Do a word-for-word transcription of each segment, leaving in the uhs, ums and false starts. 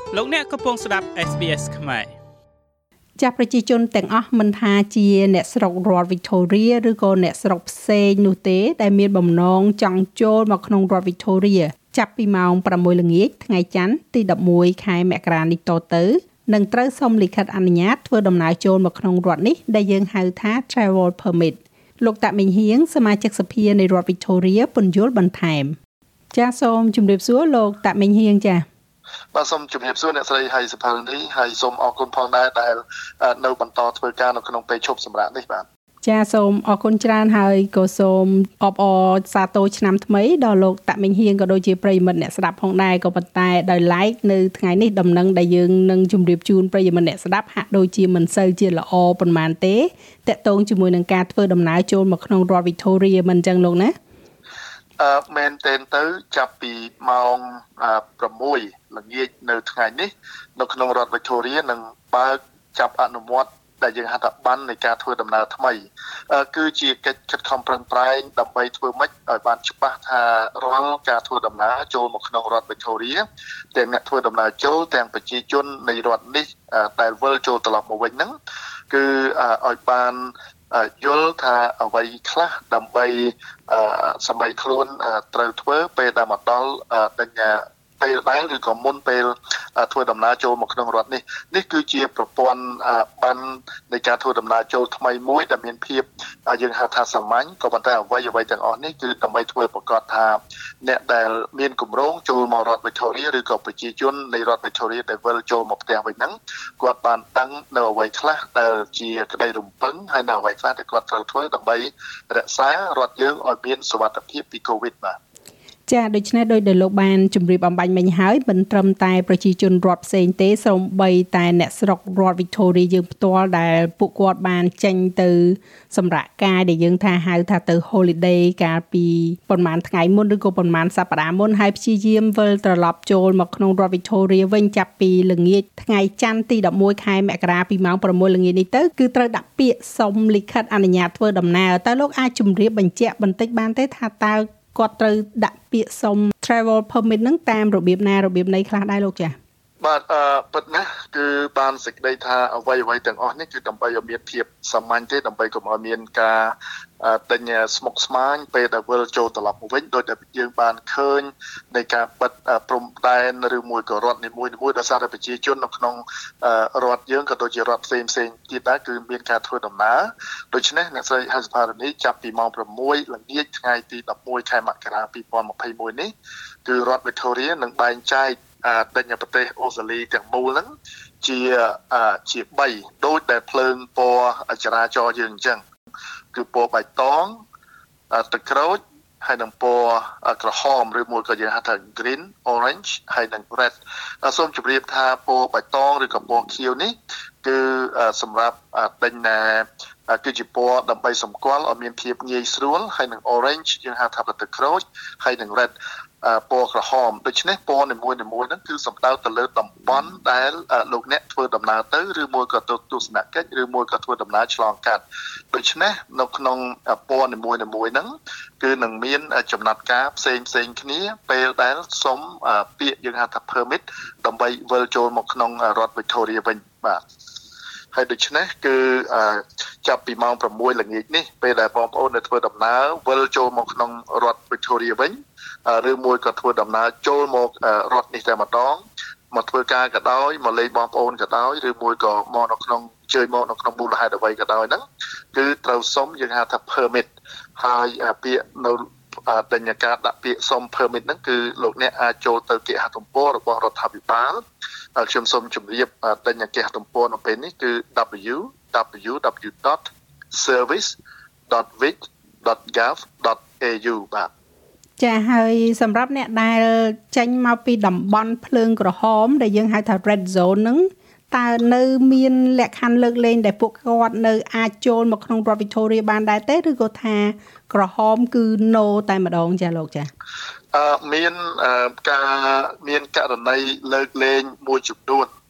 លោកអ្នកកំពុងស្ដាប់ เอส บี เอส ខ្មែរចាស់ប្រជាជនទាំងអស់មិនថាជាអ្នកស្រុករដ្ឋ Victoria ឬក៏អ្នកស្រុកផ្សេងនោះទេដែលមានបំណងចង់ចូលមកក្នុងរដ្ឋ Victoria ចាប់ពីម៉ោងប្រាំមួយល្ងាចថ្ងៃច័ន្ទទីដប់មួយខែមករានេះតទៅនឹងត្រូវសុំលិខិតអនុញ្ញាតធ្វើដំណើរចូលមកក្នុងរដ្ឋនេះដែលយើងហៅថា Travel Permit លោកតាមីងហៀងសមាជិកសភានៃរដ្ឋ Victoria ពន្យល់បន្ថែមចាសសូមជម្រាបសួរលោកតាមីងហៀងចាសបាទសូមជម្រាបសួរអ្នកស្រីហើយសុផាលនីហើយសូមអរគុណផងដែរដែលនៅបន្តធ្វើការនៅក្នុងពេលឈប់សម្រាកនេះបាទចាសូមអរគុណច្រើនហើយក៏សូមអបអរសាទរឆ្នាំថ្មីដល់លោកតាមីងហៀងក៏ដូចជាប្រិយមិត្តអ្នកស្ដាប់ផងដែរក៏ប៉ុន្តែដោយឡែកនៅថ្ងៃនេះដំណឹងដែលយើងនឹងជម្រាបជូនប្រិយមិត្តអ្នកស្ដាប់ហាក់ដូចជាមិនសូវជាល្អប៉ុន្មានទេតកតងជាមួយនឹងការធ្វើដំណើរចូលមកក្នុងរដ្ឋ Victoria មិនអញ្ចឹងលោកណាអឺមែនទែនទៅចាប់ពីម៉ោងប្រាំមួយល្ងាចនៅថ្ងៃនេះនៅក្នុងរដ្ឋ Victoria នឹងបើកចាប់អនុវត្តដែលយើងហៅថាបាននៃការធ្វើដំណើរថ្មីគឺជាកិច្ចខិតខំប្រឹងប្រែងដើម្បីធ្វើម៉េចឲ្យបានច្បាស់ថារាល់ការធ្វើដំណើរចូលមកក្នុងរដ្ឋ Victoria ទាំងអ្នកធ្វើដំណើរចូលទាំងប្រជាជននៃរដ្ឋនេះដែលវិលចូលត្រឡប់មកវិញហ្នឹងគឺឲ្យបានយល់ថាអ្វីខ្លះដើម្បីសម្រាប់ខ្លួនត្រូវធ្វើពេលដែលមកដល់ដញ្ញាពេលដែលឬក៏មុនពេលធ្វើដំណើរចូលមកក្នុងរដ្ឋនេះនេះគឺជាប្រព័ន្ធបាននៃការធ្វើដំណើរចូលថ្មីមួយដែលមានភាពយើងហៅថាសាមញ្ញក៏ប៉ុន្តែអ្វីអ្វីទាំងអស់នេះគឺដើម្បីធ្វើប្រកាសថាអ្នកដែលមានគម្រោងចូលមករដ្ឋ Victoria ឬក៏ប្រជាជននៃរដ្ឋ Victoria ដែលវិលចូលមកផ្ទះវិញហ្នឹងគាត់បានដឹងនៅអ្វីខ្លះដែលជាក្តីរំពឹងហើយនៅអ្វីខ្លះដែលគាត់ត្រូវធ្វើដើម្បីរក្សារដ្ឋយើងឲ្យមានសុវត្ថិភាពពី COVID បាទចាដូច្នេះដោយដែលលោកបានជម្រាបអំបញ្ញមិញហើយមិនត្រឹមតែប្រជាជនរដ្ឋផ្សេងទេសូម្បីតែអ្នកស្រុករដ្ឋ Victoria យើងផ្ទាល់ដែលពួកគាត់បានចេញទៅសម្រាកកាយដែលយើងថាហៅថាទៅ holiday កាលពីប្រហែលថ្ងៃមុនឬក៏ប្រហែលសប្តាហ៍មុនហើយព្យាយាមវិលត្រឡប់ចូលមកក្នុងរដ្ឋ Victoria វិញចាប់ពីល្ងាចថ្ងៃច័ន្ទទីដប់មួយខែមករាពីម៉ោងប្រាំមួយល្ងាចនេះទៅគឺត្រូវដាក់ពាក្យសុំលិខិតអនុញ្ញាតធ្វើដំណើរតើលោកអាចជម្រាបបញ្ជាក់បន្តិចបានទេថាតើគាត់ត្រូវដាក់ពាក្យសុំ travel permit ហ្នឹងតាមរបៀបណារបៀបណីខ្លះដែរលោកចា៎បាទអឺពិតណាស់គឺបានសេចក្តីថាអ្វីអ្វីទាំងអស់នេះគឺដើម្បីឲ្យមានភាពសាមញ្ញទេដើម្បីកុំឲ្យមានការទិញស្មុគស្មាញពេលដែលវិលចូលត្រឡប់មកវិញដោយដែលយើងបានឃើញនៃការបិទព្រំដែនឬមួយក៏រដ្ឋនីមួយៗដោយសារតែប្រជាជននៅក្នុងរដ្ឋយើងក៏ដូចជារដ្ឋផ្សេងផ្សេងទៀតដែរគឺមានការធ្វើដំណើរដូច្នេះអ្នកស្រីហៅសភារនីចាប់ពីម៉ោងប្រាំមួយល្ងាចថ្ងៃទីដប់មួយខែមករាពីរពាន់ម្ភៃមួយនេះគឺរដ្ឋ Victoria នឹងបែងចែកដេញប្រទេសអូស្ត្រាលីទាំងមូលហ្នឹងជាជាបីដូចដែលភ្លើងពណ៌ចរាចរណ៍យើងអញ្ចឹងគឺពណ៌បៃតងទឹកក្រូចហើយនឹងពណ៌ក្រហមឬមួយក៏យើងហៅថា green orange ហើយនឹង red សូមជម្រាបថាពណ៌បៃតងឬក៏ពណ៌ខៀវនេះគឺសម្រាប់ដេញណែគឺជាពណ៌ដើម្បីសម្គាល់ឲ្យមានភាពងាយស្រួលហើយនឹង orange យើងហៅថាទឹកក្រូចហើយនឹង redពណ៌ក្រហមដូច្នេះពណ៌នីមួយៗហ្នឹងគឺសំដៅទៅលើតំបន់ដែលលោកអ្នកធ្វើដំណើរទៅឬមួយក៏ទៅទស្សនកិច្ចឬមួយក៏ធ្វើដំណើរឆ្លងកាត់ដូច្នេះនៅក្នុងពណ៌នីមួយៗហ្នឹងគឺនឹងមានចំណាត់ការផ្សេងផ្សេងគ្នាពេលដែលសុំពាក្យយើងហៅថា permit ដើម្បីវិលចូលមកក្នុងរដ្ឋ Victoria វិញបាទហើយដូច្នេះគឺចាប់ពីម៉ោងប្រាំមួយល្ងាចនេះពេលដែលបងប្អូននៅធ្វើដំណើរវិលចូលមកក្នុងរដ្ឋ Victoria វិញឬមួយក៏ធ្វើដំណើរចូលមករដ្ឋនេះតែម្ដងមកធ្វើការក៏ដោយមកលេងបងប្អូនក៏ដោយឬមួយក៏មកនៅក្នុងជើញមកនៅក្នុងមូលហេតុអ្វីក៏ដោយហ្នឹងគឺត្រូវសុំយើងហៅថា permit ហើយពាក្យនៅដេញការដាក់ពាក្យសុំ permit ហ្នឹងគឺលោកអ្នកអាចចូលទៅគេហទំព័ររបស់រដ្ឋាភិបាលខ្ញុំសូមជម្រាបដេញគេហទំព័រនៅពេលនេះគឺ double-u double-u double-u dot service dot vic dot gov dot a u បាទចាហើយសម្រាប់អ្នកដែលចេញមកពីតំបន់ភ្លើងក្រហមដែលយើងហៅថា red zone ហ្នឹងតើនៅមានលក្ខខណ្ឌលើកលែងដែលពួកគាត់នៅអាចចូលមកក្នុងរដ្ឋ Victoria បានដែរទេឬក៏ថាក្រហមគឺ no តែម្ដងចាលោកចាអឺមានការមានករណីលើកលែងមួយចំនួន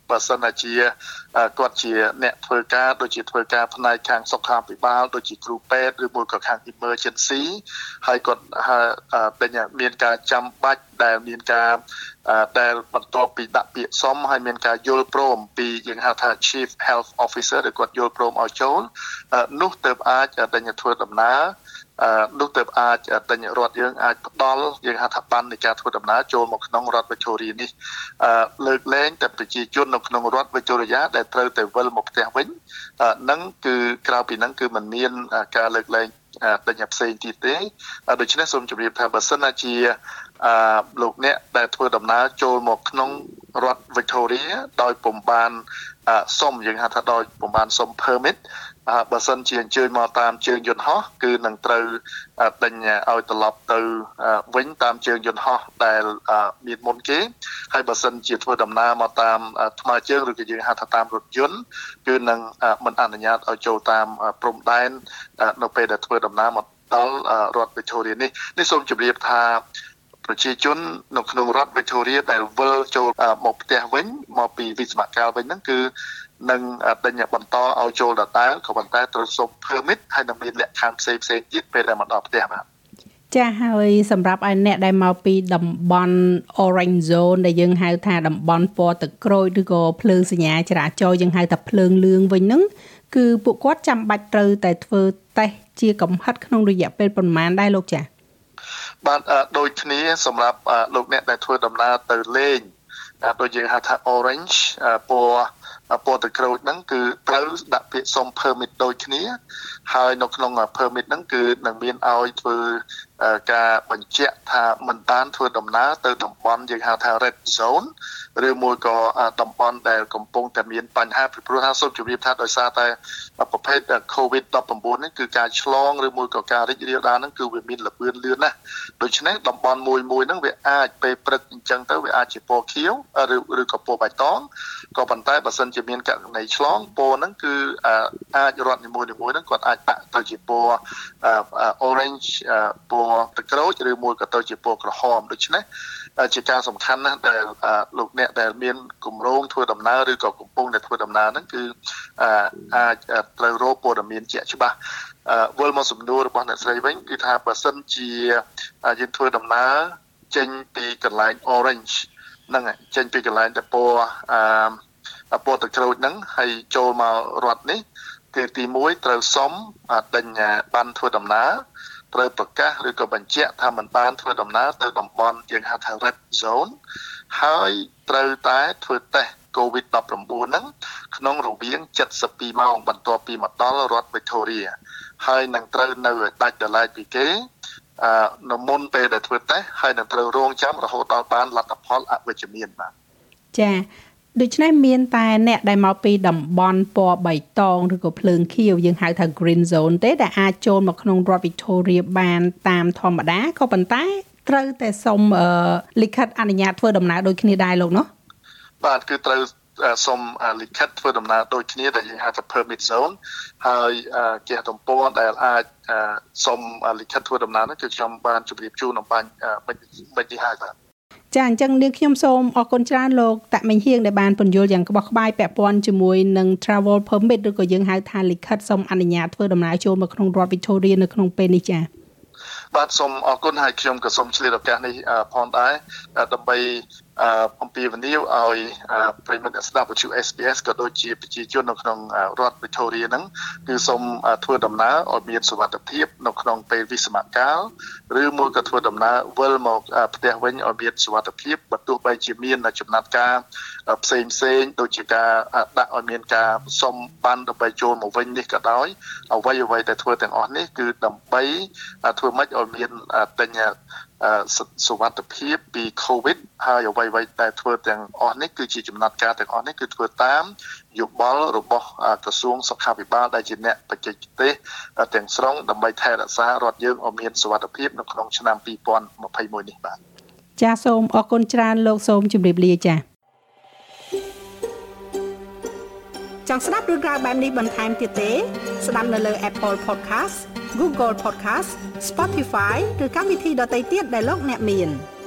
បើសិនជាគាត់ជាអ្នកធ្វើការដូចជាធ្វើការផ្នែកខាងសុខាភិបាលដូចជាគ្រូពេទ្យឬមួយក៏ខាង emergency ហើយគាត់តែមានការចាំបាច់ដែលមានការដែលបន្ទាប់ពីដាក់ពាក្យសុំហើយមានការយល់ព្រមពីយើងហៅថា Chief Health Officer ដែលគាត់យល់ព្រមឲ្យចូលនោះទើបអាចតែធ្វើដំណើរនោះទើបអាចតែរដ្ឋយើងអាចផ្ដល់យើងហៅថាបាននៃការធ្វើដំណើរចូលមកក្នុងរដ្ឋ Victoria នេះលើកលែងតែប្រជាជននៅក្នុងរដ្ឋ Victoria ដែលត្រូវតែវិលមកផ្ទះវិញនឹងគឺក្រៅពីនឹងគឺมันមានការលើកលែងតែផ្សេងទៀតទេដូច្នេះសូមជម្រាបថាបើសិនជាអឺលោកអ្នកដែលធ្វើដំណើរចូលមកក្នុងរដ្ឋ Victoria ដោយពុំបានសុំយើងហៅថាដោយពុំបានសុំ permit បើសិនជាអញ្ជើញមកតាមជើងយន្តហោះគឺនឹងត្រូវដេញឲ្យត្រឡប់ទៅវិញតាមជើងយន្តហោះដែលមានមុនគេហើយបើសិនជាធ្វើដំណើរមកតាមថ្មើរជើងឬក៏យើងហៅថាតាមរថយន្តគឺនឹងមិនអនុញ្ញាតឲ្យចូលតាមព្រំដែននៅពេលដែលធ្វើដំណើរមកដល់រដ្ឋ Victoria នេះនេះសូមជម្រាបថាប្រជាជននៅក្នុងរដ្ឋ Victoria ដែលវិលចូលមកផ្ទះវិញមកពីវិស្វកម្មវិញហ្នឹងគឺនឹងតែបន្តឲ្យចូលដដែលក៏ប៉ុន្តែត្រូវសុំ permit ហើយនឹងមានលក្ខខណ្ឌផ្សេងផ្សេងទៀតពេលដែលមកដល់ផ្ទះបាទចាហើយសម្រាប់ឲ្យអ្នកដែលមកពីតំបន់ Orange Zone ដែលយើងហៅថាតំបន់ពណ៌ទឹកក្រូចឬក៏ភ្លើងសញ្ញាចរាចរណ៍យើងហៅថាភ្លើងលឿងវិញហ្នឹងគឺពួកគាត់ចាំបាច់ត្រូវតែធ្វើតេស្តជាកំហិតក្នុងរយៈពេលប៉ុន្មានដែរលោកចាបាទដូចគ្នាសម្រាប់លោកអ្នកដែលធ្វើដំណើរទៅលេងដូចយើងហៅថា Orange ពណ៌ពណ៌ទឹកក្រូចហ្នឹងគឺត្រូវដាក់ពាក្យសុំ permit ដូចគ្នាហើយនៅក្នុង permit ហ្នឹងគឺនឹងមានឲ្យធ្វើការបញ្ជាក់ថាមិនបានធ្វើដំណើរទៅតំបន់យើងហៅថា red zone ឬមួយក៏តំបន់ដែលកំពុងតែមានបញ្ហាពីព្រោះថាសូមជម្រាបថាដោយសារតែប្រភេទ COVID ដប់ប្រាំបួន នេះគឺការឆ្លងឬមួយក៏ការរីករាលដាលហ្នឹងគឺវាមានលឿនលឿនណាស់ដូច្នេះតំបន់មួយមួយហ្នឹងវាអាចពេលព្រឹកអញ្ចឹងទៅវាអាចជាពណ៌ខៀវឬឬក៏ពណ៌បៃតងក៏ប៉ុន្តែបើសិនជាមានករណីឆ្លងពណ៌ហ្នឹងគឺអាចរដ្ឋនីមួយៗហ្នឹងគាត់អាចដាក់ទៅជាពណ៌ orange ពណ៌ទឹកក្រូចឬមួយក៏ទៅជាពណ៌ក្រហមដូច្នេះជាការសំខាន់ណាស់ដែលលោកអ្នកដែលមានគម្រោងធ្វើដំណើរឬក៏កំពុងតែធ្វើដំណើរហ្នឹងគឺអាចត្រូវរកព័ត៌មានជាក់ច្បាស់វិលមកសំណួររបស់អ្នកស្រីវិញគឺថាបើសិនជាយើងធ្វើដំណើរចេញពីកន្លែង Orange ហ្នឹងចេញពីកន្លែងតែពណ៌អឺពណ៌ទឹកក្រូចហ្នឹងហើយចូលមករដ្ឋនេះគឺទីមួយត្រូវសុំដេញបានធ្វើដំណើរត្រូវប្រកាសឬក៏បញ្ជាក់ថាមិនបានធ្វើដំណើរទៅតំបន់យើងហៅថា red zone ហើយត្រូវតែធ្វើតេស្ត COVID ដប់ប្រាំបួន ហ្នឹងក្នុងរវាងเจ็ดสิบสองម៉ោងបន្ទាប់ពីមកដល់រដ្ឋ Victoria ហើយនឹងត្រូវនៅដាច់ដោយឡែកពីគេអឺនៅមុនពេលដែលធ្វើតេស្តហើយនឹងត្រូវរងចាំរហូតដល់បានលទ្ធផលអវិជ្ជមានបាទចាដូច្នេះមានតែអ្នកដែលមកពីតំបន់ពណ៌បៃតងឬក៏ភ្លើងខៀវយើងហៅថា green zone ទេដែលអាចចូលមកក្នុងរដ្ឋ Victoria បានតាមធម្មតាក៏ប៉ុន្តែត្រូវតែសុំលិខិតអនុញ្ញាតធ្វើដំណើរដូចគ្នាដែរលោកនោះបាទគឺត្រូវសុំលិខិតធ្វើដំណើរដូចគ្នាដែលយើងហៅថា permit zone ហើយគេទំព័រដែលអាចសុំលិខិតធ្វើដំណើរនោះគឺខ្ញុំបានជម្រាបជូនអំបញ្ញមិនទីហើយបាទចាអញ្ចឹងនាងខ្ញុំសូមអរគុណច្រើនលោកតាក់មេងហៀងដែលបានពន្យល់យ៉ាងក្បោះក្បាយពាក់ព័ន្ធជាមួយនឹង travel permit ឬក៏យើងហៅថាលិខិតសុំអនុញ្ញាតធ្វើដំណើរចូលមកក្នុងរដ្ឋ Victoria នៅក្នុងពេលនេះចាបាទសូមអរគុណហើយខ្ញុំក៏សូមឆ្លៀតឱកាសនេះផងដែរដើម្បីអំពាវនាវឲ្យប្រិយមិត្តអ្នកស្ដាប់វិទ្យុ เอส บี เอส ក៏ដូចជាប្រជាជននៅក្នុងរដ្ឋ Victoria ហ្នឹងគឺសូមធ្វើដំណើរឲ្យមានសុវត្ថិភាពនៅក្នុងពេលវិស្សមកាលឬមួយក៏ធ្វើដំណើរវិលមកផ្ទះវិញឲ្យមានសុវត្ថិភាពបើទោះបីជាមានចំណាត់ការផ្សេងផ្សេងដូចជាការដាក់ឲ្យមានការសុំបានដើម្បីចូលមកវិញនេះក៏ដោយអ្វីអ្វីដែលធ្វើទាំងអស់នេះគឺដើម្បីធ្វើម៉េចឲ្យមានតញ្ញសុវត្ថិភាពពី COVID ហើយអ្វីៗដែលធ្វើទាំងអស់នេះគឺជាចំណាត់ការទាំងអស់នេះគឺធ្វើតាមយោបល់របស់ក្រសួងសុខាភិបាលដែលជាអ្នកបច្ចេកទេសទាំងស្រុងដើម្បីថែរក្សារដ្ឋយើងឲ្យមានសុវត្ថិភាពនៅក្នុងឆ្នាំពីរពាន់ម្ភៃមួយនេះបាទចាសូមអរគុណច្រើនលោកសូមជម្រាបលាចាចង់ស្ដាប់រឿងរ៉ាវបែបនេះបន្ថែមទៀតទេស្ដាប់នៅលើ Apple Podcast Google Podcast Spotify ឬកម្មវិធីដទៃទៀតដែលលោកអ្នកមាន